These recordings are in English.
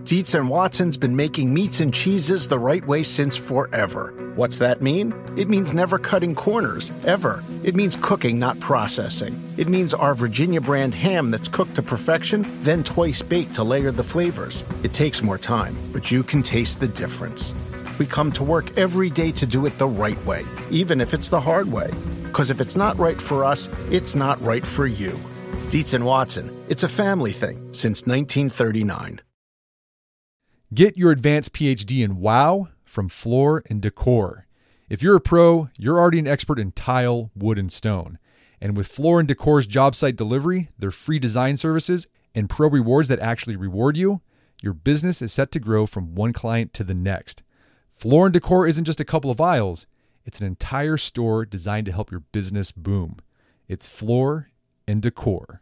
Dietz and Watson's been making meats and cheeses the right way since forever. What's that mean? It means never cutting corners, ever. It means cooking, not processing. It means our Virginia brand ham that's cooked to perfection, then twice baked to layer the flavors. It takes more time, but you can taste the difference. We come to work every day to do it the right way, even if it's the hard way. Because if it's not right for us, it's not right for you. Dietz and Watson, it's a family thing since 1939. Get your advanced PhD in WOW from Floor & Decor. If you're a pro, you're already an expert in tile, wood, and stone. And with Floor & Decor's job site delivery, their free design services, and pro rewards that actually reward you, your business is set to grow from one client to the next. Floor & Decor isn't just a couple of aisles. It's an entire store designed to help your business boom. It's Floor & Decor.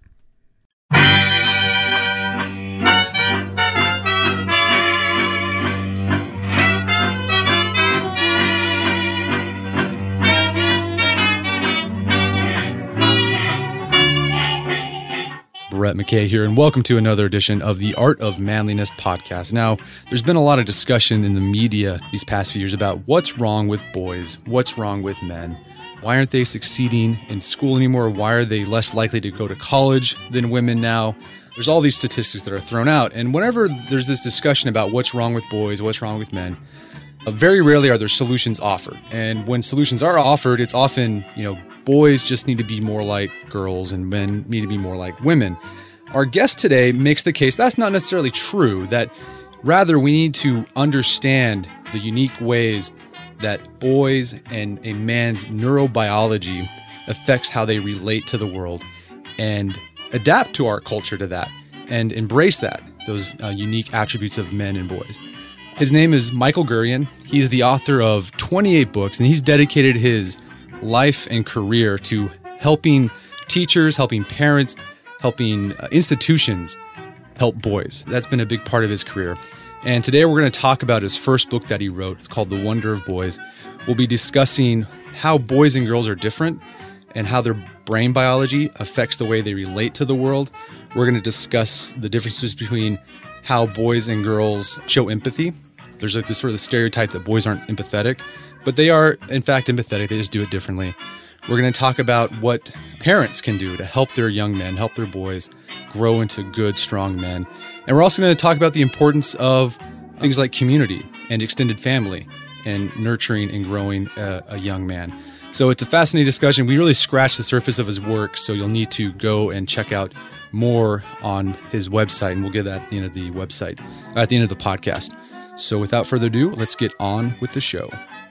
Brett McKay here, and welcome to another edition of the Art of Manliness podcast. Now, there's been a lot of discussion in the media these past few years about what's wrong with boys, what's wrong with men. Why aren't they succeeding in school anymore? Why are they less likely to go to college than women now? There's all these statistics that are thrown out, and whenever there's this discussion about what's wrong with boys, what's wrong with men, very rarely are there solutions offered. And when solutions are offered, it's often, boys just need to be more like girls and men need to be more like women. Our guest today makes the case that's not necessarily true, that rather we need to understand the unique ways that boys and a man's neurobiology affects how they relate to the world and adapt to our culture to that and embrace those unique attributes of men and boys. His name is Michael Gurian. He's the author of 28 books, and he's dedicated his life and career to helping teachers, helping parents, helping institutions help boys. That's been a big part of his career. And today we're going to talk about his first book that he wrote. It's called The Wonder of Boys. We'll be discussing how boys and girls are different and how their brain biology affects the way they relate to the world. We're going to discuss the differences between how boys and girls show empathy. There's this sort of stereotype that boys aren't empathetic, but they are, in fact, empathetic. They just do it differently. We're going to talk about what parents can do to help their young men, help their boys grow into good, strong men. And we're also going to talk about the importance of things like community and extended family and nurturing and growing a young man. So it's a fascinating discussion. We really scratched the surface of his work, so you'll need to go and check out more on his website, and we'll get that at the end of the website, at the end of the podcast. So without further ado, let's get on with the show.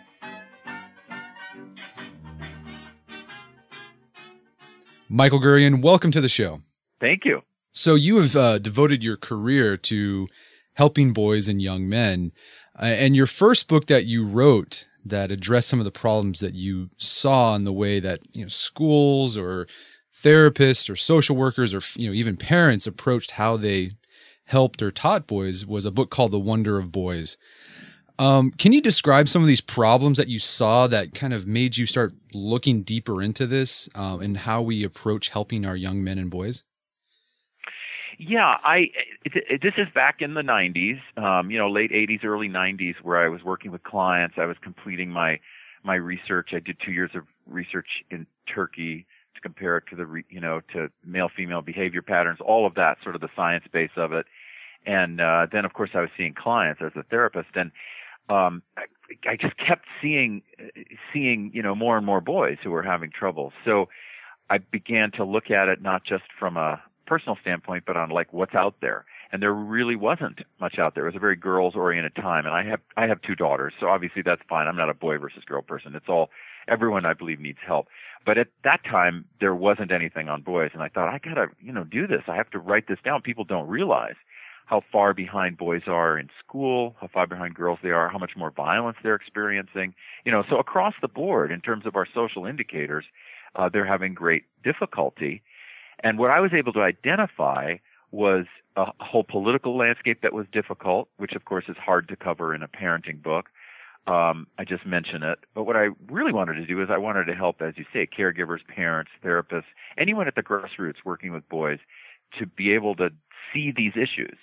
Michael Gurian, welcome to the show. Thank you. So you have devoted your career to helping boys and young men. And your first book that you wrote that addressed some of the problems that you saw in the way that schools or therapists or social workers or even parents approached how they helped or taught boys was a book called The Wonder of Boys. Can you describe some of these problems that you saw that kind of made you start looking deeper into this and how we approach helping our young men and boys? Yeah, this is back in the 90s, late 80s, early 90s, where I was working with clients. I was completing my research. I did 2 years of research in Turkey to compare it to to male-female behavior patterns, all of that, sort of the science base of it. And then, of course, I was seeing clients as a therapist, and I just kept seeing more and more boys who were having trouble. So I began to look at it not just from a personal standpoint, but on like what's out there. And there really wasn't much out there. It was a very girls-oriented time, and I have 2 daughters, so obviously that's fine. I'm not a boy versus girl person. Everyone I believe needs help. But at that time, there wasn't anything on boys, and I thought, I gotta, do this. I have to write this down. People don't realize how far behind boys are in school, how far behind girls they are, how much more violence they're experiencing. So across the board, in terms of our social indicators, they're having great difficulty. And what I was able to identify was a whole political landscape that was difficult, which of course is hard to cover in a parenting book. I just mentioned it. But what I really wanted to do is I wanted to help, as you say, caregivers, parents, therapists, anyone at the grassroots working with boys to be able to see these issues,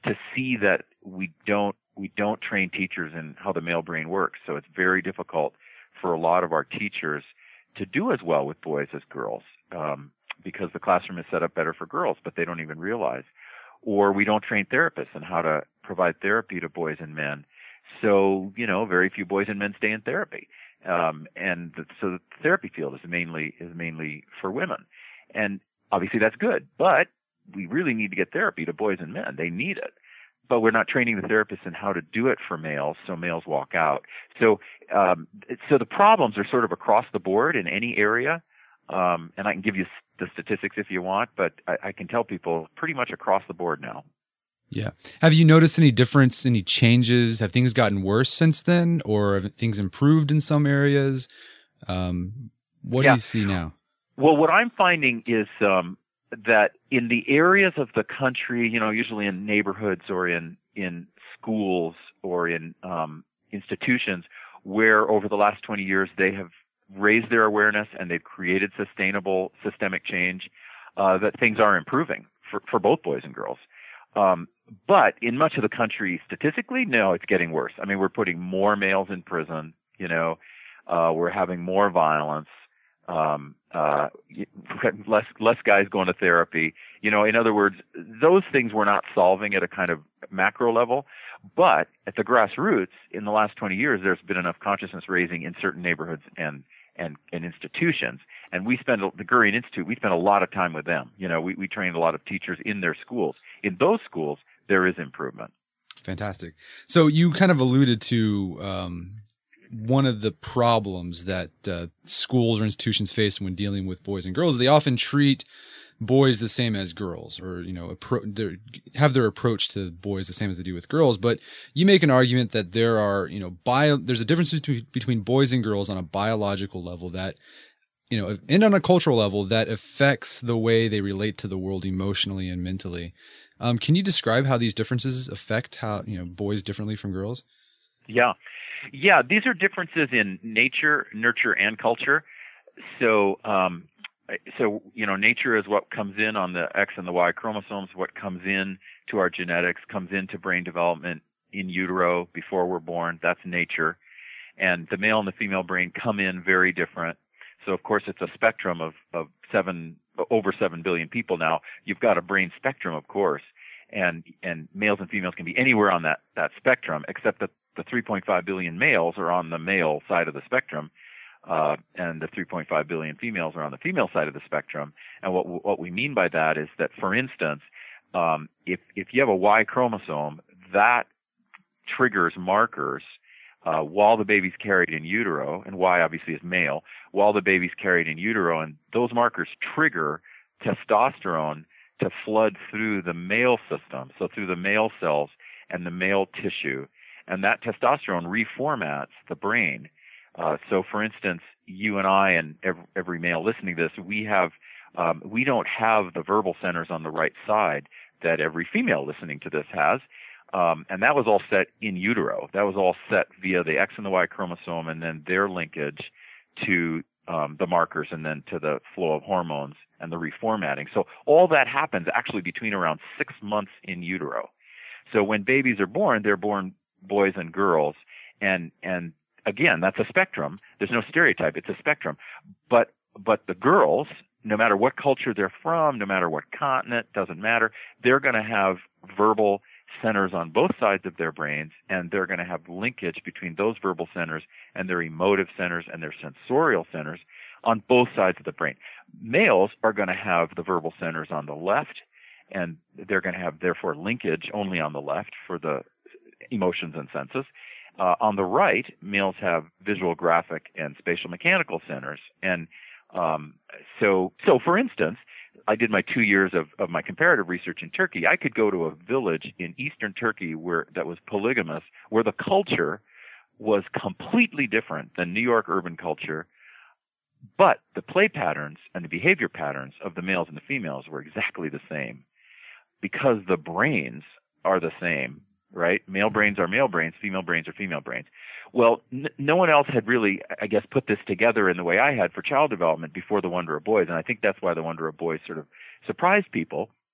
to see that we don't train teachers in how the male brain works. So it's very difficult for a lot of our teachers to do as well with boys as girls, because the classroom is set up better for girls, but they don't even realize. Or we don't train therapists on how to provide therapy to boys and men. So, very few boys and men stay in therapy. So the therapy field is mainly for women. And obviously that's good, but we really need to get therapy to boys and men. They need it. But we're not training the therapists in how to do it for males, so males walk out. So the problems are sort of across the board in any area. And I can give you the statistics if you want, but I can tell people pretty much across the board now. Yeah. Have you noticed any difference, any changes? Have things gotten worse since then, or have things improved in some areas? What do you see now? Well, what I'm finding is that in the areas of the country, usually in neighborhoods or in schools or in institutions where over the last 20 years they have raised their awareness and they've created sustainable systemic change, that things are improving for both boys and girls. But in much of the country, statistically, no, it's getting worse. I mean, we're putting more males in prison, we're having more violence, less guys going to therapy. In other words, those things we're not solving at a kind of macro level, but at the grassroots, in the last 20 years, there's been enough consciousness raising in certain neighborhoods and institutions. And the Gurian Institute, we spend a lot of time with them. We trained a lot of teachers in their schools. In those schools, there is improvement. Fantastic. So you kind of alluded to one of the problems that schools or institutions face when dealing with boys and girls. They often treat boys the same as girls, or have their approach to boys the same as they do with girls. But you make an argument that there are there's a difference between boys and girls on a biological level that and on a cultural level that affects the way they relate to the world emotionally and mentally. Can you describe how these differences affect how boys differently from girls? Yeah, these are differences in nature, nurture, and culture. So nature is what comes in on the X and the Y chromosomes. What comes in to our genetics comes into brain development in utero before we're born. That's nature. And the male and the female brain come in very different. So of course it's a spectrum of over 7 billion people now. You've got a brain spectrum, of course, and males and females can be anywhere on that spectrum, except that the 3.5 billion males are on the male side of the spectrum. And the 3.5 billion females are on the female side of the spectrum. And what we mean by that is that, for instance, if you have a Y chromosome, that triggers markers while the baby's carried in utero, and Y obviously is male, while the baby's carried in utero, and those markers trigger testosterone to flood through the male system, so through the male cells and the male tissue. And that testosterone reformats the brain. So, for instance, you and I and every male listening to this, we don't have the verbal centers on the right side that every female listening to this has. And that was all set in utero. That was all set via the X and the Y chromosome and then their linkage to the markers and then to the flow of hormones and the reformatting. So all that happens actually between around 6 months in utero. So when babies are born, they're born boys and girls. And again, that's a spectrum. There's no stereotype. It's a spectrum. But the girls, no matter what culture they're from, no matter what continent, doesn't matter, they're going to have verbal centers on both sides of their brains, and they're going to have linkage between those verbal centers and their emotive centers and their sensorial centers on both sides of the brain. Males are going to have the verbal centers on the left, and they're going to have, therefore, linkage only on the left for the emotions and senses. On the right, males have visual, graphic, and spatial mechanical centers. And so for instance, I did my 2 years of my comparative research in Turkey. I could go to a village in eastern Turkey that was polygamous, where the culture was completely different than New York urban culture, but the play patterns and the behavior patterns of the males and the females were exactly the same, because the brains are the same. Right? Male brains are male brains, female brains are female brains. Well, no one else had really, I guess, put this together in the way I had for child development before The Wonder of Boys, and I think that's why The Wonder of Boys sort of surprised people.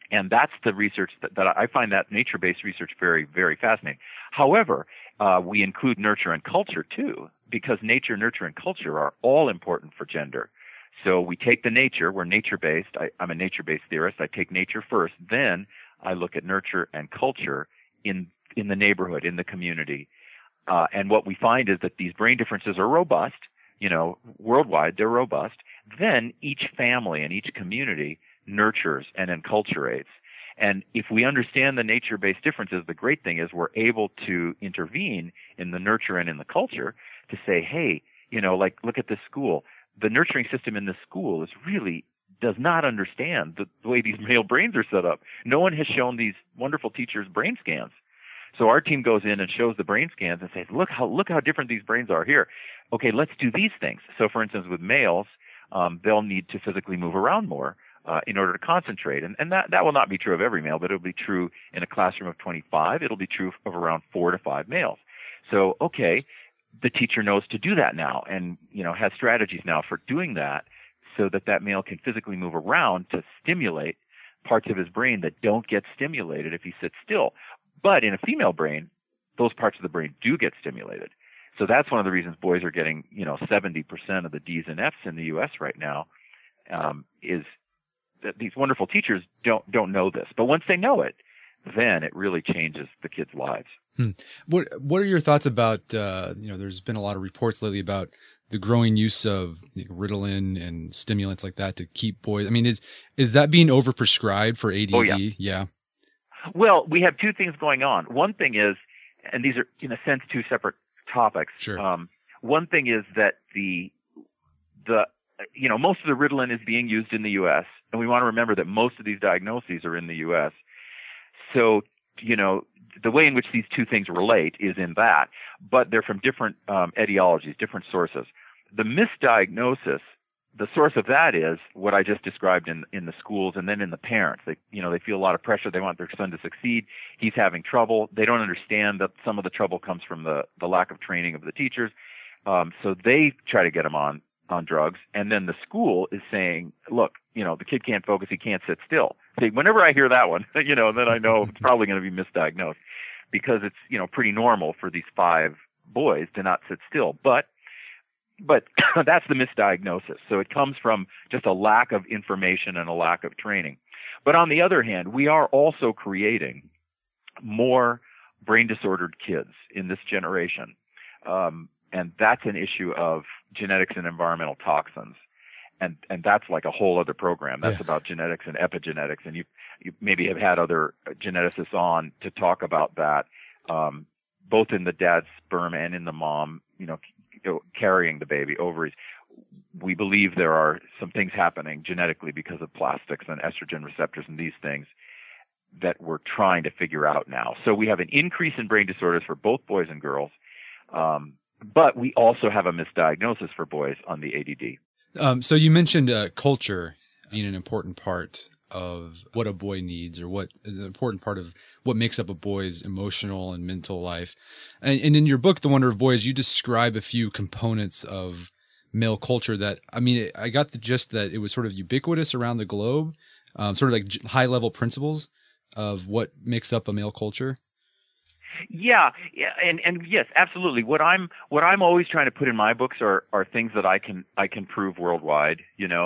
And that's the research that I find that nature-based research very, very fascinating. However, we include nurture and culture too, because nature, nurture, and culture are all important for gender. So we take the nature, we're nature-based. I'm a nature-based theorist. I take nature first. Then I look at nurture and culture in the neighborhood, in the community. And what we find is that these brain differences are robust. Worldwide, they're robust. Then each family and each community nurtures and enculturates. And if we understand the nature-based differences, the great thing is we're able to intervene in the nurture and in the culture to say, hey, look at this school. The nurturing system in this school does not understand the way these male brains are set up. No one has shown these wonderful teachers brain scans. So our team goes in and shows the brain scans and says, look how different these brains are here. Okay, let's do these things. So for instance, with males, they'll need to physically move around more in order to concentrate. And that will not be true of every male, but it'll be true in a classroom of 25. It'll be true of around 4 to 5 males. So, okay, the teacher knows to do that now and, has strategies now for doing that so that male can physically move around to stimulate parts of his brain that don't get stimulated if he sits still. But in a female brain, those parts of the brain do get stimulated. So that's one of the reasons boys are getting, 70% of the D's and F's in the U.S. right now, is that these wonderful teachers don't know this. But once they know it, then it really changes the kids' lives. What are your thoughts about, there's been a lot of reports lately about the growing use of Ritalin and stimulants like that to keep boys. I mean, is that being overprescribed for ADD? Oh, yeah. Well, we have two things going on. One thing is, and these are in a sense two separate topics. Sure. One thing is that the most of the Ritalin is being used in the U.S., and we want to remember that most of these diagnoses are in the U.S. So, the way in which these two things relate is in that, but they're from different etiologies, different sources. The misdiagnosis, the source of that is what I just described in the schools and then in the parents. They feel a lot of pressure. They want their son to succeed. He's having trouble. They don't understand that some of the trouble comes from the lack of training of the teachers. So they try to get him on drugs. And then the school is saying, look, the kid can't focus. He can't sit still. See, whenever I hear that one, then I know it's probably going to be misdiagnosed because it's, pretty normal for these 5 boys to not sit still. But that's the misdiagnosis. So it comes from just a lack of information and a lack of training. But on the other hand, we are also creating more brain disordered kids in this generation. And that's an issue of genetics and environmental toxins. And that's like a whole other program. That's about genetics and epigenetics. And you maybe have had other geneticists on to talk about that, both in the dad's sperm and in the mom, carrying the baby ovaries. We believe there are some things happening genetically because of plastics and estrogen receptors and these things that we're trying to figure out now. So we have an increase in brain disorders for both boys and girls, but we also have a misdiagnosis for boys on the ADD. So you mentioned culture being an important part of what a boy needs, or what an important part of what makes up a boy's emotional and mental life. And in your book, The Wonder of Boys, you describe a few components of male culture that, I got the gist that it was sort of ubiquitous around the globe, sort of like high level principles of what makes up a male culture. Yeah, and yes, absolutely. What I'm always trying to put in my books are things that I can prove worldwide,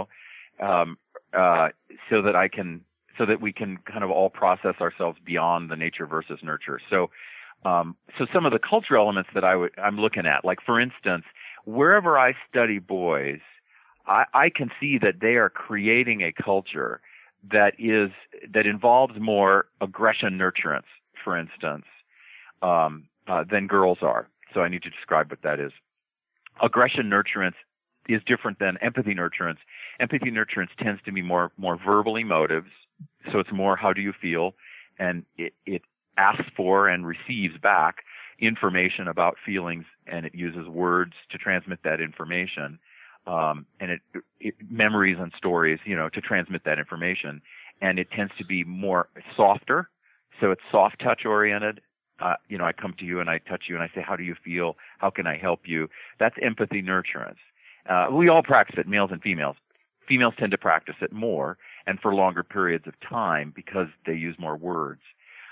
so that we can kind of all process ourselves beyond the nature versus nurture. So some of the cultural elements that I'm looking at, like for instance, wherever I study boys, I can see that they are creating a culture that involves more aggression nurturance, for instance, than girls are. So I need to describe what that is. Aggression nurturance is different than empathy nurturance. Empathy nurturance tends to be more verbal emotives. So it's more, how do you feel? And it asks for and receives back information about feelings, and it uses words to transmit that information. And it memories and stories, to transmit that information. And it tends to be more softer. So it's soft touch oriented. I come to you and I touch you and I say, how do you feel? How can I help you? That's empathy nurturance. We all practice it, males and females. Females tend to practice it more and for longer periods of time because they use more words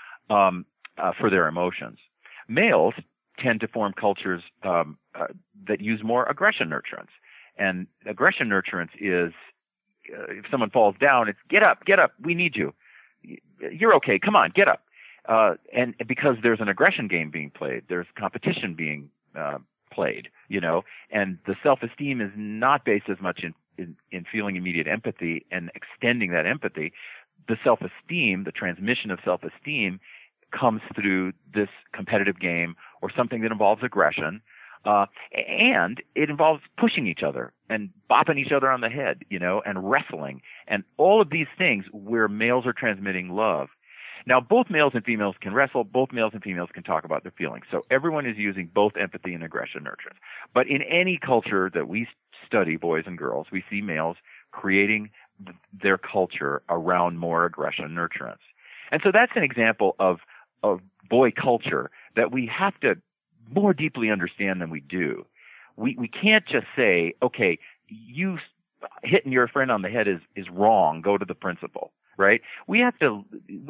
for their emotions. Males tend to form cultures that use more aggression nurturance. And aggression nurturance is if someone falls down, it's get up, we need you. You're okay, come on, get up. And because there's an aggression game being played, there's competition being played, and the self-esteem is not based as much in feeling immediate empathy and extending that empathy. The self-esteem, the transmission of self-esteem comes through this competitive game or something that involves aggression. And it involves pushing each other and bopping each other on the head, and wrestling and all of these things where males are transmitting love. Now, both males and females can wrestle. Both males and females can talk about their feelings. So everyone is using both empathy and aggression nurturance. But in any culture that we study, boys and girls, we see males creating their culture around more aggression nurturance. And so that's an example of boy culture that we have to more deeply understand than we do. We can't just say, okay, you hitting your friend on the head is wrong, go to the principal. Right? We have to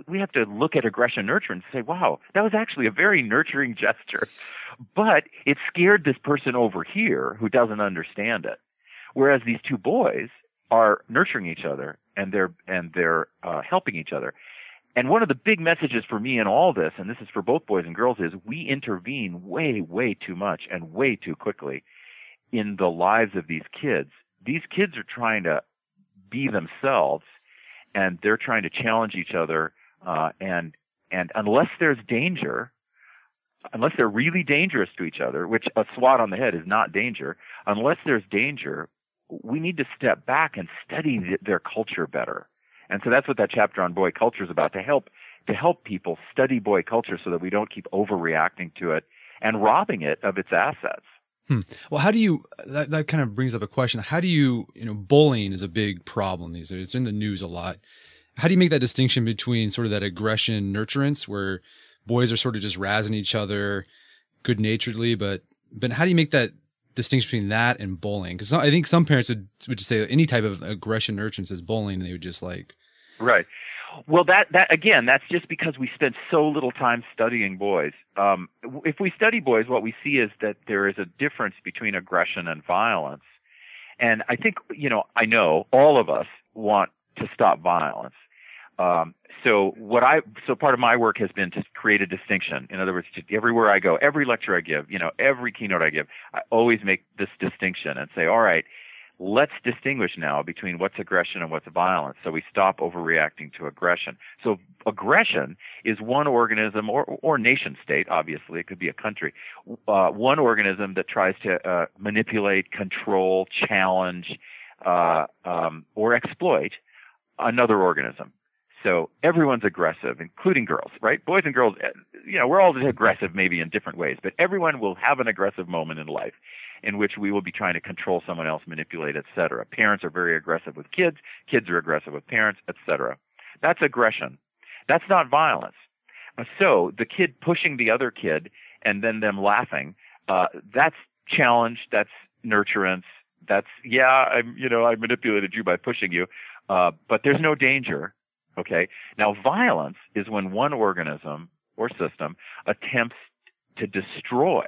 look at aggression nurture and say, wow, that was actually a very nurturing gesture, but it scared this person over here who doesn't understand it. Whereas these two boys are nurturing each other and they're helping each other. And one of the big messages for me in all this, and this is for both boys and girls, is we intervene way, way too much and way too quickly in the lives of these kids. These kids are trying to be themselves. And they're trying to challenge each other, and unless there's danger, unless they're really dangerous to each other, which a swat on the head is not danger, unless there's danger, we need to step back and study their culture better. And so that's what that chapter on boy culture is about, to help people study boy culture so that we don't keep overreacting to it and robbing it of its assets. Well, how do you, that kind of brings up a question. How do you, bullying is a big problem these days. It's in the news a lot. How do you make that distinction between sort of that aggression nurturance where boys are sort of just razzing each other good naturedly, but how do you make that distinction between that and bullying? Because I think some parents would just say any type of aggression nurturance is bullying, and they would just like. Right. Well, that again, that's just because we spend so little time studying boys. If we study boys, what we see is that there is a difference between aggression and violence. And I think, I know all of us want to stop violence. So part of my work has been to create a distinction. In other words, everywhere I go, every lecture I give, every keynote I give, I always make this distinction and say, all right, let's distinguish now between what's aggression and what's violence, so we stop overreacting to aggression. So aggression is one organism or nation state, obviously, it could be a country, one organism that tries to manipulate, control, challenge, or exploit another organism. So everyone's aggressive, including girls, right? Boys and girls, we're all aggressive maybe in different ways, but everyone will have an aggressive moment in life in which we will be trying to control someone else, manipulate, etc. Parents are very aggressive with kids. Kids are aggressive with parents, etc. That's aggression. That's not violence. So the kid pushing the other kid and then them laughing, that's challenge, that's nurturance, that's, I manipulated you by pushing you, but there's no danger. Okay. Now, violence is when one organism or system attempts to destroy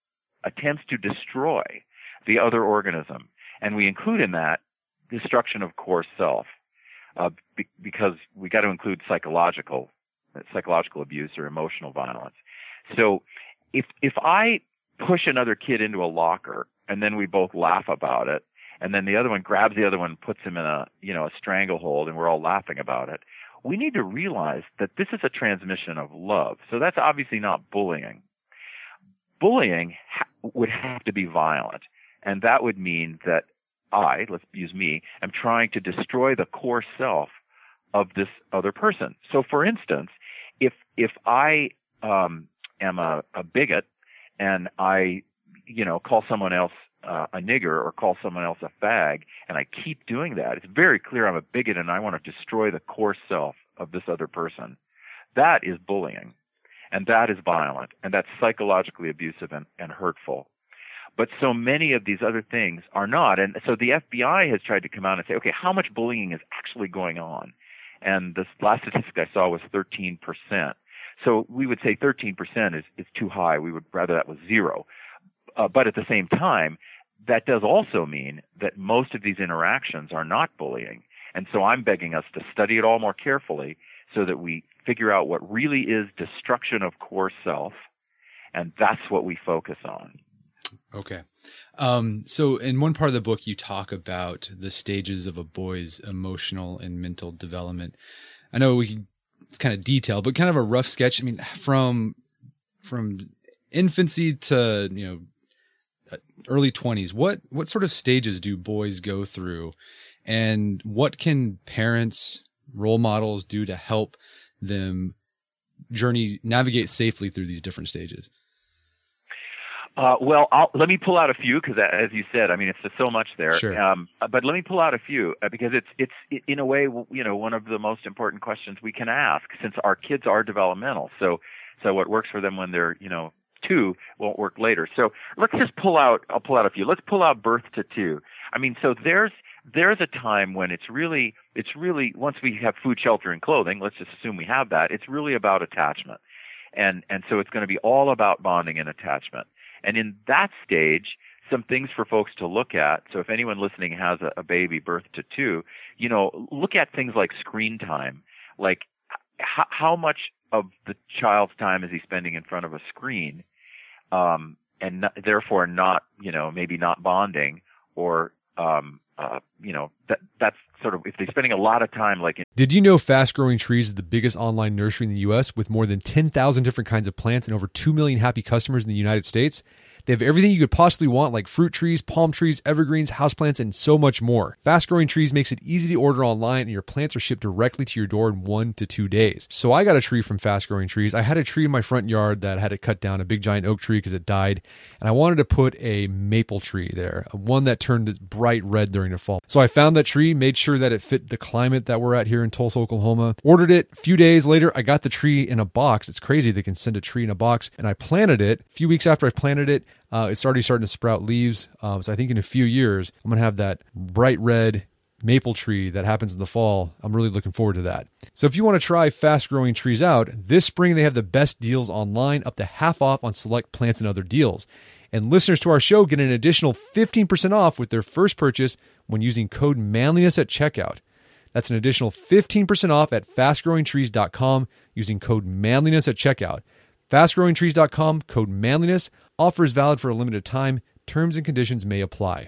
the other organism. And we include in that destruction of core self, because we got to include psychological abuse or emotional violence. So if I push another kid into a locker and then we both laugh about it, and then the other one grabs the other one and puts him in a stranglehold and we're all laughing about it, we need to realize that this is a transmission of love. So that's obviously not bullying. Bullying would have to be violent, and that would mean that let's use me, am trying to destroy the core self of this other person. So, for instance, if I am a bigot and I, call someone else a nigger or call someone else a fag, and I keep doing that, it's very clear I'm a bigot and I want to destroy the core self of this other person. That is bullying. And that is violent, and that's psychologically abusive and hurtful. But so many of these other things are not. And so the FBI has tried to come out and say, okay, how much bullying is actually going on? And the last statistic I saw was 13%. So we would say 13% is too high. We would rather that was zero. But at the same time, that does also mean that most of these interactions are not bullying. And so I'm begging us to study it all more carefully so that we figure out what really is destruction of core self, and that's what we focus on. Okay. So in one part of the book, you talk about the stages of a boy's emotional and mental development. I know it's kind of detailed, but kind of a rough sketch. I mean, from infancy to, early 20s, what sort of stages do boys go through, and what can parents, role models do to help them navigate safely through these different stages? Well, let me pull out a few because, as you said, I mean, it's just so much there. Sure. But let me pull out a few because it's in a way, one of the most important questions we can ask, since our kids are developmental. So what works for them when they're 2 won't work later. So let's just I'll pull out a few. Let's pull out birth to 2. I mean, so there's a time when it's really once we have food, shelter, and clothing, let's just assume we have that, it's really about attachment. And so it's going to be all about bonding and attachment. And in that stage, some things for folks to look at. So if anyone listening has a baby birth to 2, look at things like screen time, like how much of the child's time is he spending in front of a screen, and therefore not, maybe not bonding, or that's sort of, if they're spending a lot of time Did you know Fast Growing Trees is the biggest online nursery in the U.S. with more than 10,000 different kinds of plants and over 2 million happy customers in the United States? They have everything you could possibly want, like fruit trees, palm trees, evergreens, houseplants, and so much more. Fast Growing Trees makes it easy to order online, and your plants are shipped directly to your door in 1 to 2 days. So I got a tree from Fast Growing Trees. I had a tree in my front yard that had to cut down, a big giant oak tree because it died, and I wanted to put a maple tree there, one that turned this bright red during the fall. So I found that tree, made sure that it fit the climate that we're at here in Tulsa, Oklahoma, ordered it. A few days later, I got the tree in a box. It's crazy they can send a tree in a box, and I planted it. A few weeks after I planted it, it's already starting to sprout leaves. So I think in a few years, I'm going to have that bright red maple tree that happens in the fall. I'm really looking forward to that. So if you want to try Fast Growing Trees out, this spring they have the best deals online, up to half off on select plants and other deals. And listeners to our show get an additional 15% off with their first purchase when using code manliness at checkout. That's an additional 15% off at fastgrowingtrees.com using code manliness at checkout. Fastgrowingtrees.com, code manliness. Offer is valid for a limited time. Terms and conditions may apply.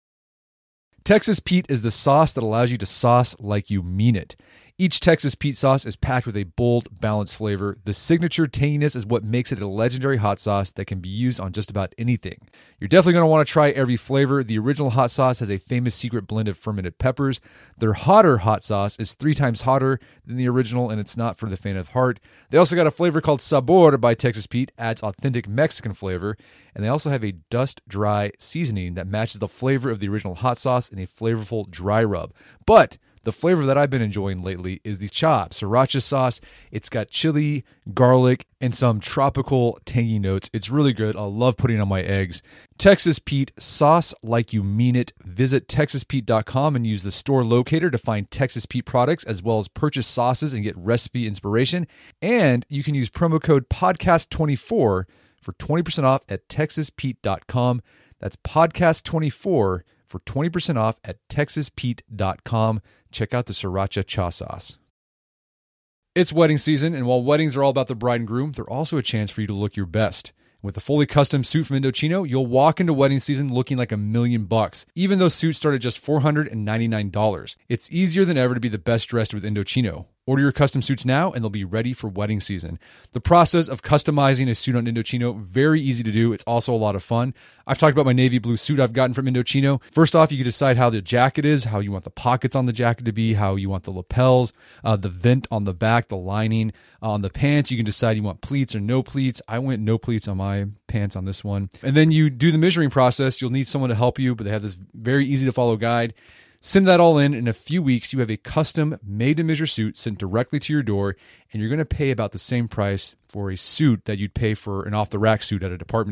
Texas Pete is the sauce that allows you to sauce like you mean it. Each Texas Pete sauce is packed with a bold, balanced flavor. The signature tanginess is what makes it a legendary hot sauce that can be used on just about anything. You're definitely going to want to try every flavor. The original hot sauce has a famous secret blend of fermented peppers. Their hotter hot sauce is 3 times hotter than the original, and it's not for the faint of heart. They also got a flavor called Sabor by Texas Pete, adds authentic Mexican flavor. And they also have a dust-dry seasoning that matches the flavor of the original hot sauce in a flavorful dry rub. But the flavor that I've been enjoying lately is the chopped sriracha sauce. It's got chili, garlic, and some tropical tangy notes. It's really good. I love putting it on my eggs. Texas Pete, sauce like you mean it. Visit TexasPete.com and use the store locator to find Texas Pete products, as well as purchase sauces and get recipe inspiration. And you can use promo code podcast24 for 20% off at TexasPete.com. That's podcast24 for 20% off at TexasPete.com. Check out the Sriracha Cha Sauce. It's wedding season, and while weddings are all about the bride and groom, they're also a chance for you to look your best. With a fully custom suit from Indochino, you'll walk into wedding season looking like $1 million, even though suits start at just $499. It's easier than ever to be the best dressed with Indochino. Order your custom suits now, and they'll be ready for wedding season. The process of customizing a suit on Indochino, very easy to do. It's also a lot of fun. I've talked about my navy blue suit I've gotten from Indochino. First off, you can decide how the jacket is, how you want the pockets on the jacket to be, how you want the lapels, the vent on the back, the lining. On the pants, you can decide you want pleats or no pleats. I went no pleats on my pants on this one. And then you do the measuring process. You'll need someone to help you, but they have this very easy to follow guide. Send that all in a few weeks, you have a custom made-to-measure suit sent directly to your door, and you're going to pay about the same price for a suit that you'd pay for an off-the-rack suit at a department store.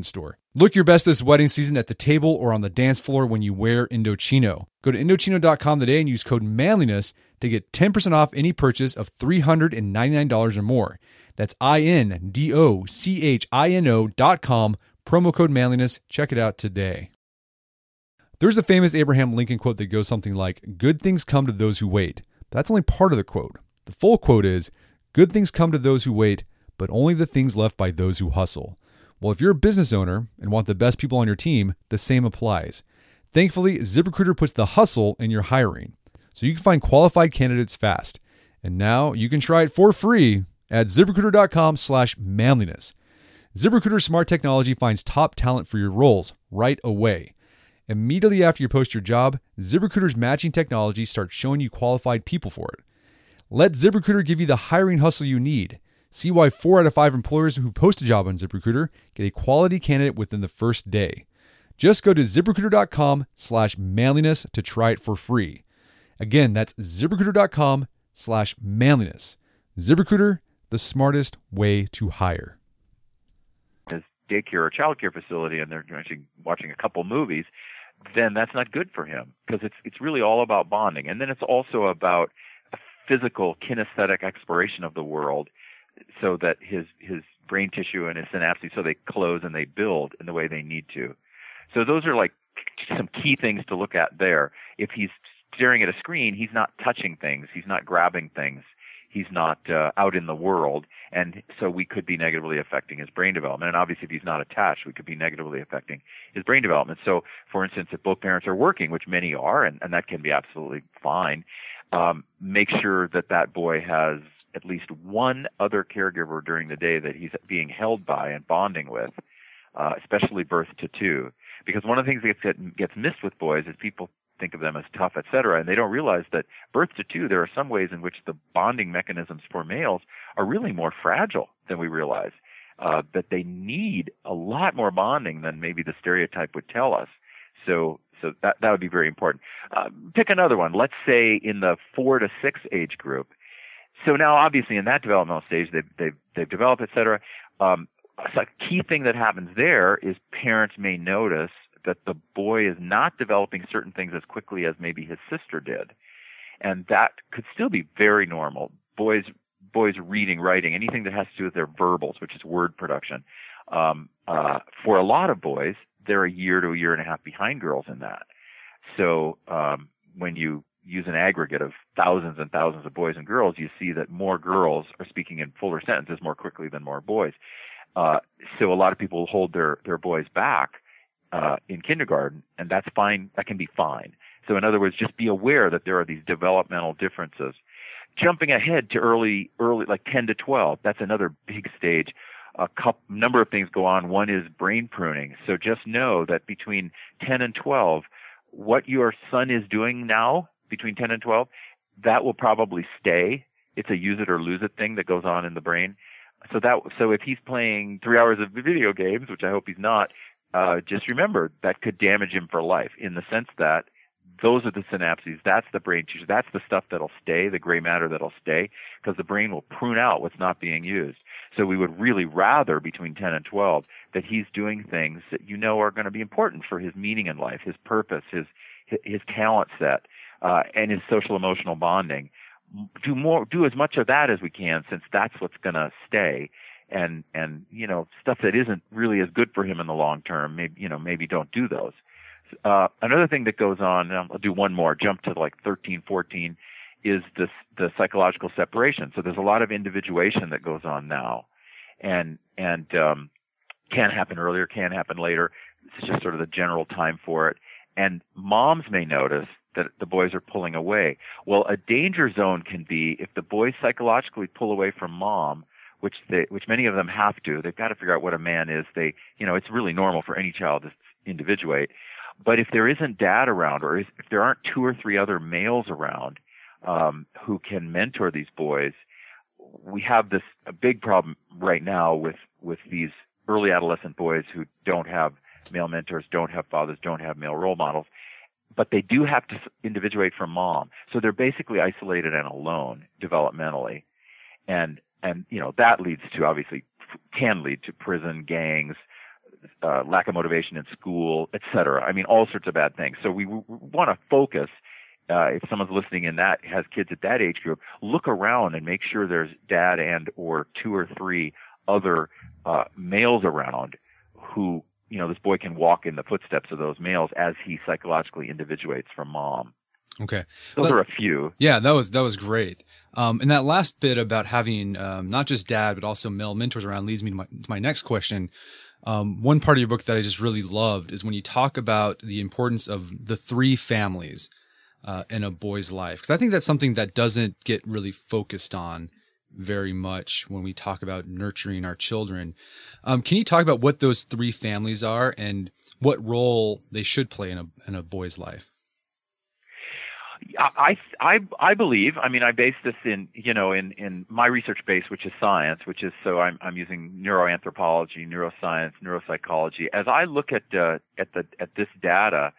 Look your best this wedding season at the table or on the dance floor when you wear Indochino. Go to Indochino.com today and use code manliness to get 10% off any purchase of $399 or more. That's INDOCHINO.com, promo code manliness. Check it out today. There's a famous Abraham Lincoln quote that goes something like, "Good things come to those who wait." But that's only part of the quote. The full quote is, "Good things come to those who wait, but only the things left by those who hustle." Well, if you're a business owner and want the best people on your team, the same applies. Thankfully, ZipRecruiter puts the hustle in your hiring, so you can find qualified candidates fast. And now you can try it for free at ZipRecruiter.com/manliness. ZipRecruiter smart technology finds top talent for your roles right away. Immediately after you post your job, ZipRecruiter's matching technology starts showing you qualified people for it. Let ZipRecruiter give you the hiring hustle you need. See why 4 out of 5 employers who post a job on ZipRecruiter get a quality candidate within the first day. Just go to ZipRecruiter.com/manliness to try it for free. Again, that's ZipRecruiter.com/manliness. ZipRecruiter, the smartest way to hire. His daycare or childcare facility, and they're actually watching a couple movies, then that's not good for him, because it's really all about bonding. And then it's also about a physical, kinesthetic exploration of the world, so that his brain tissue and his synapses, so they close and they build in the way they need to. So those are like some key things to look at there. If he's staring at a screen, he's not touching things, he's not grabbing things, he's not out in the world, and so we could be negatively affecting his brain development. And obviously, if he's not attached, we could be negatively affecting his brain development. So, for instance, if both parents are working, which many are, and that can be absolutely fine, make sure that boy has at least one other caregiver during the day that he's being held by and bonding with, especially birth to 2. Because one of the things that gets missed with boys is people think of them as tough, et cetera, and they don't realize that birth to 2, there are some ways in which the bonding mechanisms for males are really more fragile than we realize, that they need a lot more bonding than maybe the stereotype would tell us. So that would be very important. Pick another one. Let's say in the 4 to 6 age group. So now, obviously, in that developmental stage, they've developed, et cetera. So a key thing that happens there is parents may notice that the boy is not developing certain things as quickly as maybe his sister did, and that could still be very normal. Boys reading, writing, anything that has to do with their verbals, which is word production. For a lot of boys, they're a year to a year and a half behind girls in that. So when you use an aggregate of thousands and thousands of boys and girls, you see that more girls are speaking in fuller sentences more quickly than more boys. So a lot of people hold their boys back in kindergarten, and that's fine. That can be fine. So in other words, just be aware that there are these developmental differences. Jumping ahead to early, like 10 to 12, that's another big stage. Number of things go on. One is brain pruning. So just know that between 10 and 12, what your son is doing now, between 10 and 12, that will probably stay. It's a use it or lose it thing that goes on in the brain. So if he's playing 3 hours of video games, which I hope he's not, just remember that could damage him for life, in the sense that those are the synapses, that's the brain tissue, that's the stuff that'll stay, the gray matter that'll stay, because the brain will prune out what's not being used. So we would really rather, between 10 and 12, that he's doing things that you know are going to be important for his meaning in life, his purpose, his talent set, and his social emotional bonding. Do as much of that as we can, since that's what's going to stay. And stuff that isn't really as good for him in the long term, maybe don't do those. Another thing that goes on, I'll do one more, jump to like 13, 14, is the psychological separation. So there's a lot of individuation that goes on now, and can happen earlier, can happen later. It's just sort of the general time for it. And moms may notice that the boys are pulling away. Well, a danger zone can be if the boys psychologically pull away from mom, which many of them have to. They've got to figure out what a man is. It's really normal for any child to individuate. But if there isn't dad around, or if there aren't 2 or 3 other males around who can mentor these boys, we have a big problem right now with these early adolescent boys who don't have male mentors, don't have fathers, don't have male role models, but they do have to individuate from mom. So they're basically isolated and alone developmentally. And that leads to, obviously, can lead to prison, gangs, lack of motivation in school, etc. I mean, all sorts of bad things. So we want to focus. If someone's listening and that has kids at that age group, look around and make sure there's dad and or 2 or 3 other males around who, this boy can walk in the footsteps of those males as he psychologically individuates from mom. Okay. Those are a few. Yeah, that was great. And that last bit about having not just dad, but also male mentors around leads me to my next question. One part of your book that I just really loved is when you talk about the importance of the 3 families in a boy's life. Because I think that's something that doesn't get really focused on very much when we talk about nurturing our children. Can you talk about what those 3 families are and what role they should play in a boy's life? I believe, I mean, I base this in my research base, which is science, so I'm using neuroanthropology, neuroscience, neuropsychology. As I look at this data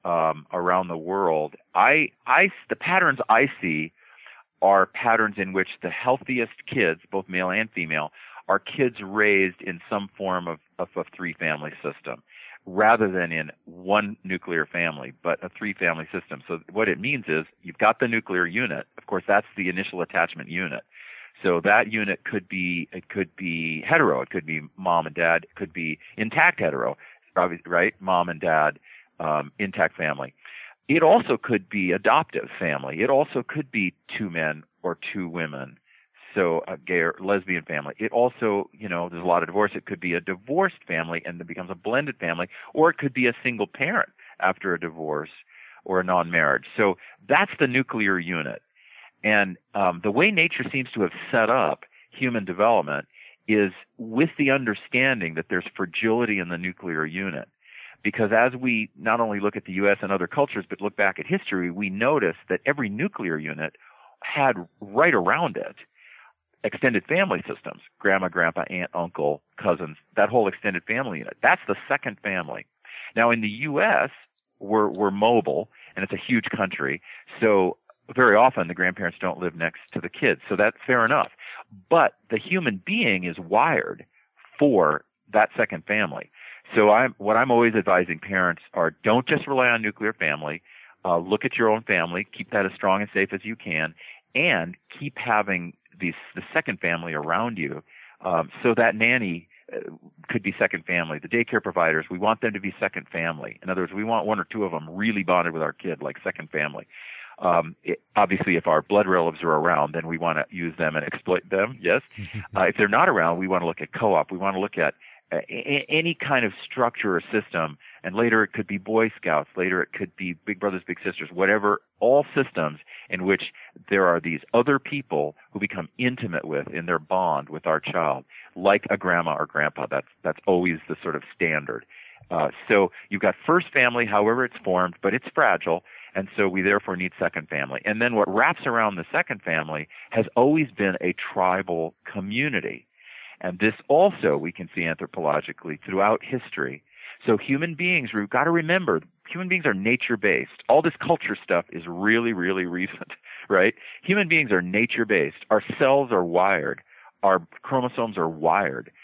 around the world, the patterns I see are patterns in which the healthiest kids, both male and female, are kids raised in some form of a 3-family system, rather than in one nuclear family, but a 3-family system. So what it means is you've got the nuclear unit. Of course, that's the initial attachment unit. So that unit could be hetero. It could be mom and dad. It could be intact hetero, right? Mom and dad, intact family. It also could be adoptive family. It also could be 2 men or 2 women. So a gay or lesbian family. It also, there's a lot of divorce. It could be a divorced family and it becomes a blended family, or it could be a single parent after a divorce or a non-marriage. So that's the nuclear unit. And the way nature seems to have set up human development is with the understanding that there's fragility in the nuclear unit. Because as we not only look at the U.S. and other cultures, but look back at history, we notice that every nuclear unit had right around it extended family systems, grandma, grandpa, aunt, uncle, cousins, that whole extended family unit. That's the second family. Now in the U.S., we're mobile, and it's a huge country, so very often the grandparents don't live next to the kids, so that's fair enough. But the human being is wired for that second family. So what I'm always advising parents are, don't just rely on nuclear family, look at your own family, keep that as strong and safe as you can, and keep having the second family around you. So that nanny could be second family. The daycare providers, we want them to be second family. In other words, we want 1 or 2 of them really bonded with our kid, like second family. Obviously, if our blood relatives are around, then we want to use them and exploit them. Yes. If they're not around, we want to look at co-op. We want to look at any kind of structure or system, and later it could be Boy Scouts, later it could be Big Brothers Big Sisters, whatever, all systems in which there are these other people who become intimate with in their bond with our child, like a grandma or grandpa. That's always the sort of standard. So you've got first family, however it's formed, but it's fragile, and so we therefore need second family. And then what wraps around the second family has always been a tribal community. And this also we can see anthropologically throughout history. So human beings, we've got to remember, human beings are nature-based. All this culture stuff is really, really recent, right? Human beings are nature-based. Our cells are wired. Our chromosomes are wired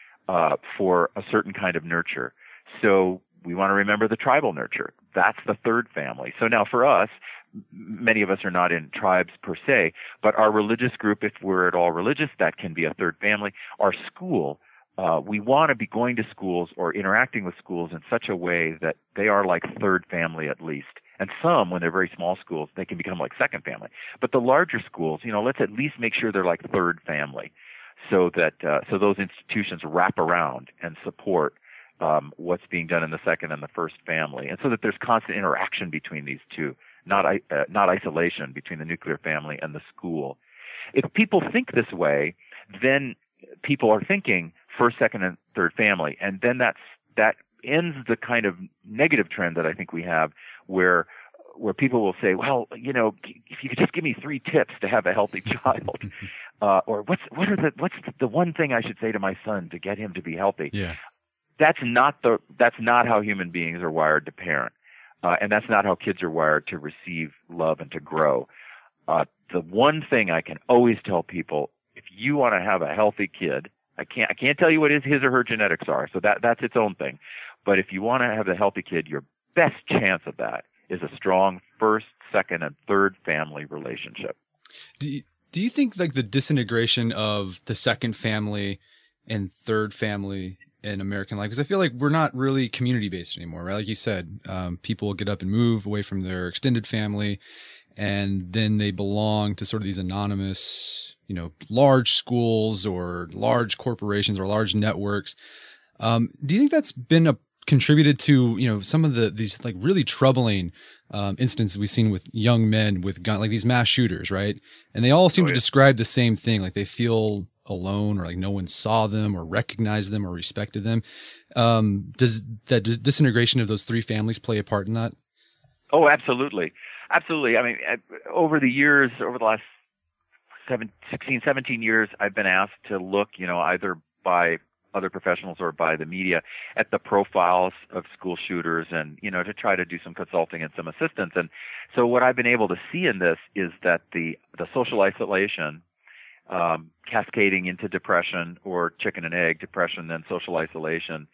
for a certain kind of nurture. So we want to remember the tribal nurture. That's the third family. So now for us, many of us are not in tribes per se, but our religious group, if we're at all religious, that can be a third family. Our school, we want to be going to schools or interacting with schools in such a way that they are like third family at least. And some, when they're very small schools, they can become like second family. But the larger schools, let's at least make sure they're like third family, so that so those institutions wrap around and support what's being done in the second and the first family, and so that there's constant interaction between these two, not isolation between the nuclear family and the school. If people think this way, then people are thinking first, second, and third family, and then that ends the kind of negative trend that I think we have, where people will say, well, if you could just give me 3 tips to have a healthy child, or what's the one thing I should say to my son to get him to be healthy? Yeah. That's not how human beings are wired to parent, and that's not how kids are wired to receive love and to grow. The one thing I can always tell people, if you want to have a healthy kid, I can't tell you what his or her genetics are, so that's its own thing. But if you want to have a healthy kid, your best chance of that is a strong first, second, and third family relationship. Do you think like the disintegration of the second family and third family in American life, because I feel like we're not really community based anymore, right? Like you said, people get up and move away from their extended family, and then they belong to sort of these anonymous, large schools or large corporations or large networks. Do you think that's been contributed to, some of these like really troubling instances we've seen with young men with guns, like these mass shooters, right? And they all seem to describe the same thing, like they feel alone, or like no one saw them or recognized them or respected them. Does that disintegration of those three families play a part in that? Oh, absolutely. Absolutely. I mean, over the last 16, 17 years, I've been asked to look, either by other professionals or by the media at the profiles of school shooters and, to try to do some consulting and some assistance. And so what I've been able to see in this is that the social isolation, cascading into depression, or chicken and egg depression, then social isolation,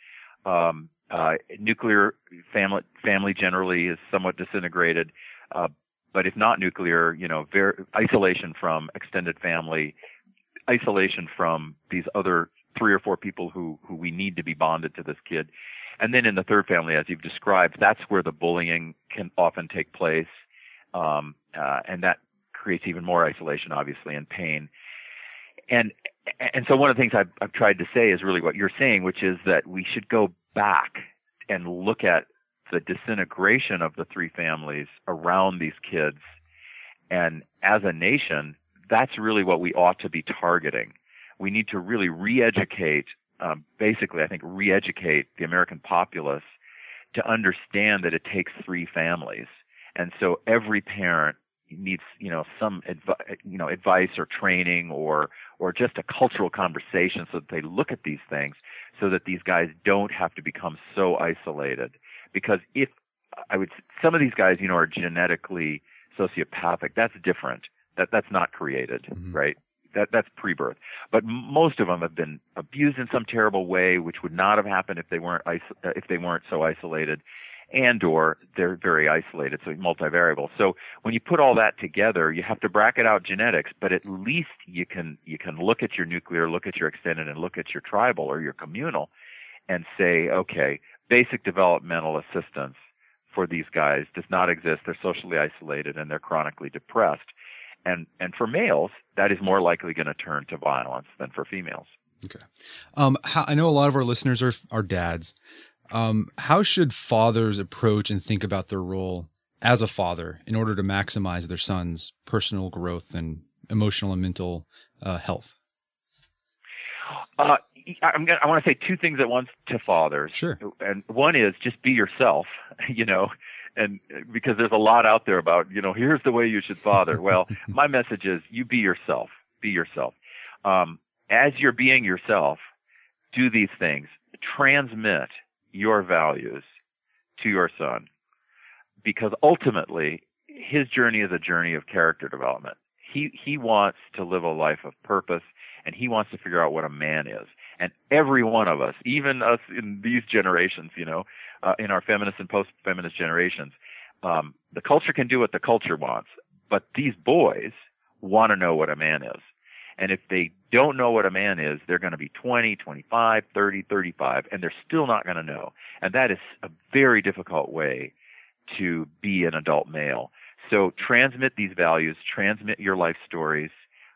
nuclear family generally is somewhat disintegrated. But if not nuclear, isolation from extended family, isolation from these other 3 or 4 people who we need to be bonded to this kid. And then in the third family, as you've described, that's where the bullying can often take place. And that creates even more isolation, obviously, and pain. And so one of the things I've tried to say is really what you're saying, which is that we should go back and look at the disintegration of the 3 families around these kids. And as a nation, that's really what we ought to be targeting. We need to really re-educate, basically, I think, re-educate the American populace to understand that it takes 3 families. And so every parent needs, some advice or training or just a cultural conversation so that they look at these things so that these guys don't have to become so isolated. Because some of these guys, are genetically sociopathic. That's different. That's not created, right? That's pre-birth. But most of them have been abused in some terrible way, which would not have happened if they weren't so isolated, and/or they're very isolated, so multivariable. So when you put all that together, you have to bracket out genetics, but at least you can look at your nuclear, look at your extended, and look at your tribal or your communal, and say, okay, basic developmental assistance for these guys does not exist. They're socially isolated and they're chronically depressed. And for males, that is more likely going to turn to violence than for females. Okay. I know a lot of our listeners are dads. How should fathers approach and think about their role as a father in order to maximize their son's personal growth and emotional and mental health? I want to say 2 things at once to fathers. Sure. And one is just be yourself, and because there's a lot out there about, here's the way you should father. Well, my message is you be yourself. Be yourself. As you're being yourself, do these things. Transmit your values to your son, because ultimately his journey is a journey of character development. He wants to live a life of purpose, and he wants to figure out what a man is. And every one of us, even us in these generations, in our feminist and post-feminist generations, the culture can do what the culture wants, but these boys want to know what a man is. And if they don't know what a man is, they're going to be 20, 25, 30, 35, and they're still not going to know. And that is a very difficult way to be an adult male. So transmit these values, transmit your life stories,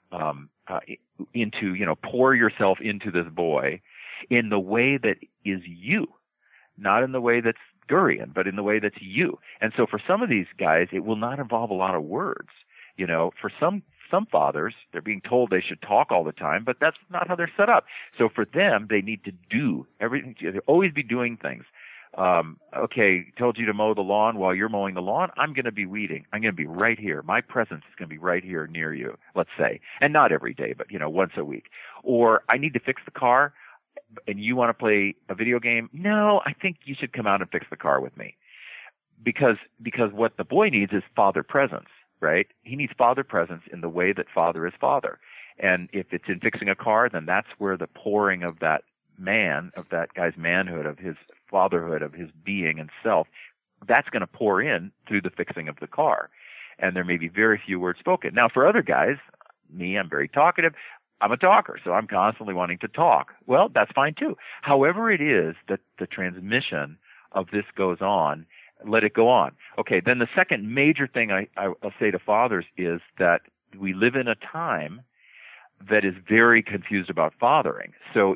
pour yourself into this boy in the way that is you, not in the way that's Gurian, but in the way that's you. And so for some of these guys, it will not involve a lot of words. For some fathers, they're being told they should talk all the time, but that's not how they're set up. So for them, they need to do everything. They always be doing things. Okay, told you to mow the lawn. While you're mowing the lawn, I'm going to be weeding. I'm going to be right here. My presence is going to be right here near you, let's say. And not every day, but, once a week. Or I need to fix the car, and you want to play a video game? No, I think you should come out and fix the car with me. Because what the boy needs is father presence, right? He needs father presence in the way that father is father. And if it's in fixing a car, then that's where the pouring of that man, of that guy's manhood, of his fatherhood, of his being and self, that's going to pour in through the fixing of the car. And there may be very few words spoken. Now, for other guys, me, I'm very talkative. I'm a talker, so I'm constantly wanting to talk. Well, that's fine too. However it is that the transmission of this goes on, let it go on. Okay, then the second major thing I'll say to fathers is that we live in a time that is very confused about fathering. So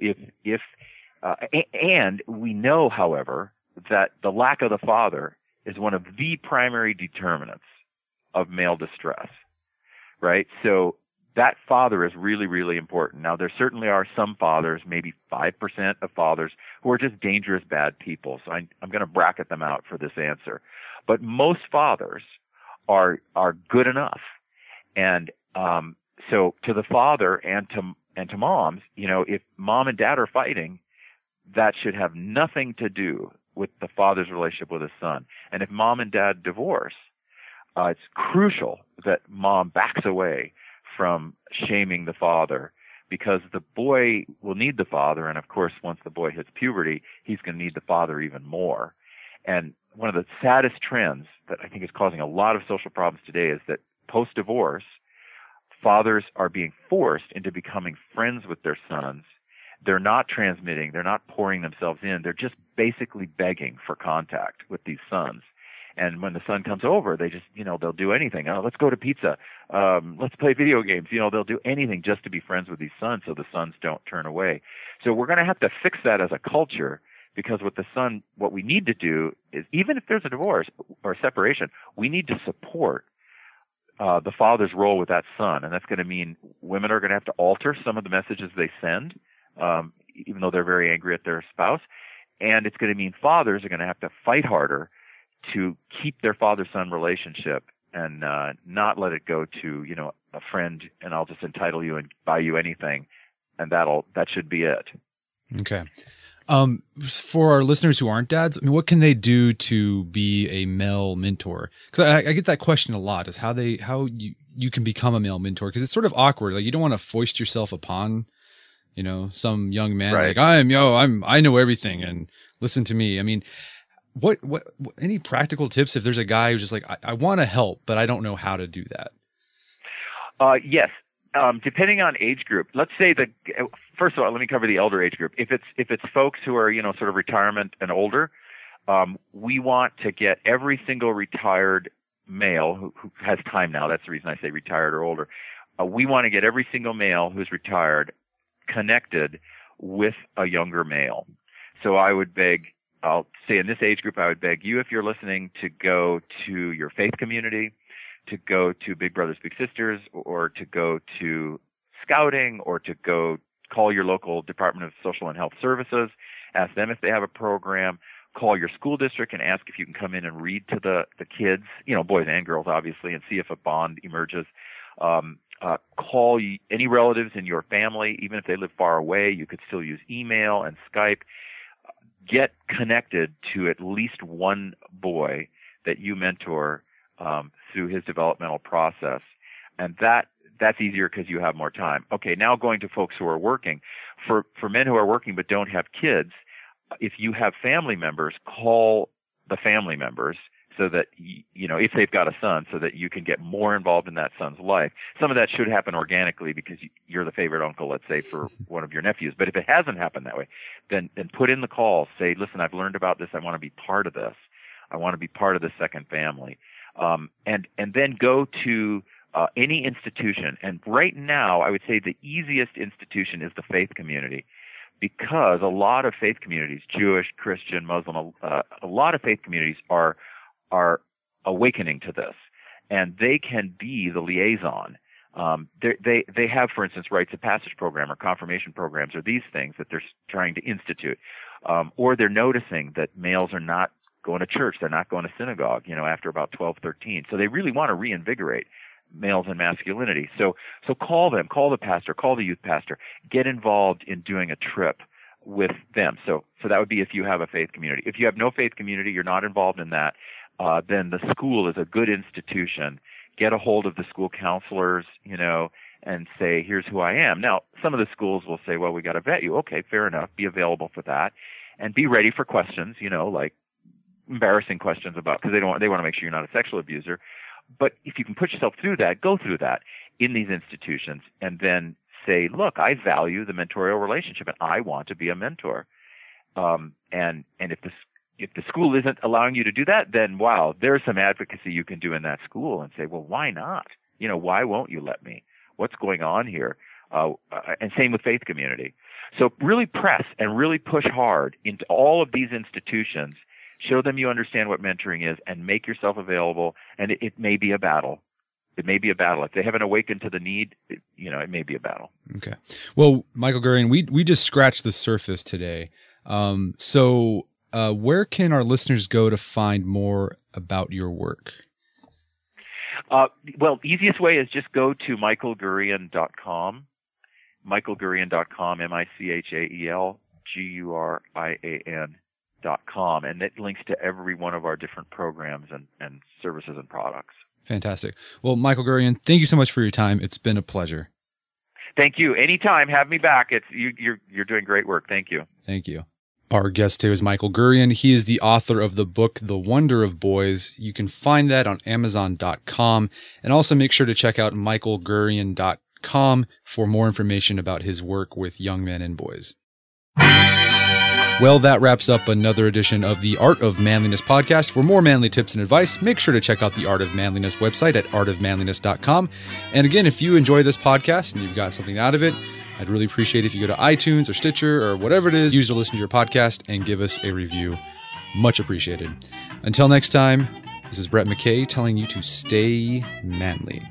and we know, however, that the lack of the father is one of the primary determinants of male distress, right? So that father is really, really important. Now, there certainly are some fathers, maybe 5% of fathers, who are just dangerous, bad people. So I'm going to bracket them out for this answer. But most fathers are good enough. And so to the father and to moms, if mom and dad are fighting, that should have nothing to do with the father's relationship with his son. And if mom and dad divorce, it's crucial that mom backs away from shaming the father, because the boy will need the father. And of course, once the boy hits puberty, he's going to need the father even more. And one of the saddest trends that I think is causing a lot of social problems today is that post-divorce, fathers are being forced into becoming friends with their sons. They're not transmitting. They're not pouring themselves in. They're just basically begging for contact with these sons. And when the son comes over, they just, they'll do anything. Oh, let's go to pizza. Let's play video games. They'll do anything just to be friends with these sons so the sons don't turn away. So we're going to have to fix that as a culture, because with the son, what we need to do is, even if there's a divorce or a separation, we need to support the father's role with that son. And that's going to mean women are going to have to alter some of the messages they send, even though they're very angry at their spouse. And it's going to mean fathers are going to have to fight harder to keep their father-son relationship and not let it go to, a friend, and I'll just entitle you and buy you anything, and that should be it. Okay. For our listeners who aren't dads, what can they do to be a male mentor? Because I get that question a lot, is how you can become a male mentor, because it's sort of awkward. Like, you don't want to foist yourself upon, some young man, right. Like, I know everything and listen to me. I mean, what any practical tips if there's a guy who's just like, I want to help, but I don't know how to do that? Yes. Depending on age group, let's say first of all, let me cover the elder age group. If it's folks who are, sort of retirement and older, we want to get every single retired male who has time now. That's the reason I say retired or older. We want to get every single male who's retired connected with a younger male. So I'll say in this age group, I would beg you, if you're listening, to go to your faith community, to go to Big Brothers Big Sisters, or to go to scouting, or to go call your local Department of Social and Health Services, ask them if they have a program, call your school district and ask if you can come in and read to the kids, boys and girls, obviously, and see if a bond emerges. Call any relatives in your family, even if they live far away. You could still use email and Skype. Get connected to at least one boy that you mentor through his developmental process. And that's easier because you have more time. Okay, now going to folks who are working. For men who are working but don't have kids, if you have family members, call the family members so that, if they've got a son, so that you can get more involved in that son's life. Some of that should happen organically because you're the favorite uncle, let's say, for one of your nephews. But if it hasn't happened that way, then put in the call. Say, listen, I've learned about this. I want to be part of this. I want to be part of the second family. And then go to any institution. And right now, I would say the easiest institution is the faith community, because a lot of faith communities, Jewish, Christian, Muslim, a lot of faith communities are awakening to this, and they can be the liaison. They have, for instance, rites of passage program or confirmation programs, or these things that they're trying to institute, or they're noticing that males are not going to church, they're not going to synagogue, after about 12, 13. So they really want to reinvigorate males and masculinity. So call them, call the pastor, call the youth pastor, get involved in doing a trip with them. So that would be if you have a faith community. If you have no faith community, you're not involved in that, then the school is a good institution. Get a hold of the school counselors, and say, here's who I am. Now, some of the schools will say, well, we got to vet you. Okay, fair enough. Be available for that, and be ready for questions, like embarrassing questions because they want to make sure you're not a sexual abuser. But if you can put yourself through that, go through that in these institutions, and then say, look, I value the mentorial relationship, and I want to be a mentor. And if the school isn't allowing you to do that, then wow, there's some advocacy you can do in that school and say, well, why not? Why won't you let me? What's going on here? And same with faith community. So really press and really push hard into all of these institutions. Show them you understand what mentoring is, and make yourself available. And it may be a battle. It may be a battle. If they haven't awakened to the need, it may be a battle. Okay. Well, Michael Gurian, we just scratched the surface today. So where can our listeners go to find more about your work? Well, easiest way is just go to michaelgurian.com. michaelgurian.com, michaelgurian.com, and it links to every one of our different programs and services and products. Fantastic. Well, Michael Gurian, thank you so much for your time. It's been a pleasure. Thank you. Anytime, have me back. You're doing great work. Thank you. Thank you. Our guest today is Michael Gurian. He is the author of the book, The Wonder of Boys. You can find that on Amazon.com. And also make sure to check out michaelgurian.com for more information about his work with young men and boys. Well, that wraps up another edition of the Art of Manliness podcast. For more manly tips and advice, make sure to check out the Art of Manliness website at artofmanliness.com. And again, if you enjoy this podcast and you've got something out of it, I'd really appreciate if you go to iTunes or Stitcher or whatever it is you use to listen to your podcast and give us a review. Much appreciated. Until next time, this is Brett McKay telling you to stay manly.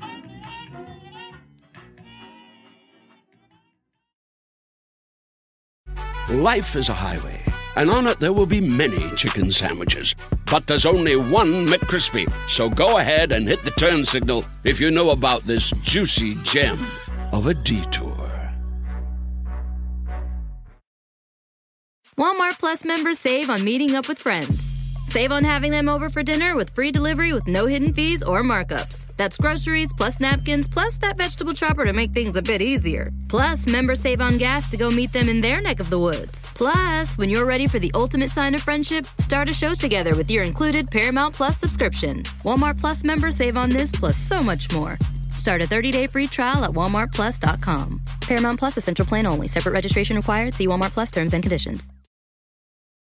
Life is a highway, and on it there will be many chicken sandwiches. But there's only one McCrispy. So go ahead and hit the turn signal if you know about this juicy gem of a detour. Walmart Plus members save on meeting up with friends. Save on having them over for dinner with free delivery with no hidden fees or markups. That's groceries, plus napkins, plus that vegetable chopper to make things a bit easier. Plus, members save on gas to go meet them in their neck of the woods. Plus, when you're ready for the ultimate sign of friendship, start a show together with your included Paramount Plus subscription. Walmart Plus members save on this plus so much more. Start a 30-day free trial at walmartplus.com. Paramount Plus Essential Plan only. Separate registration required. See Walmart Plus terms and conditions.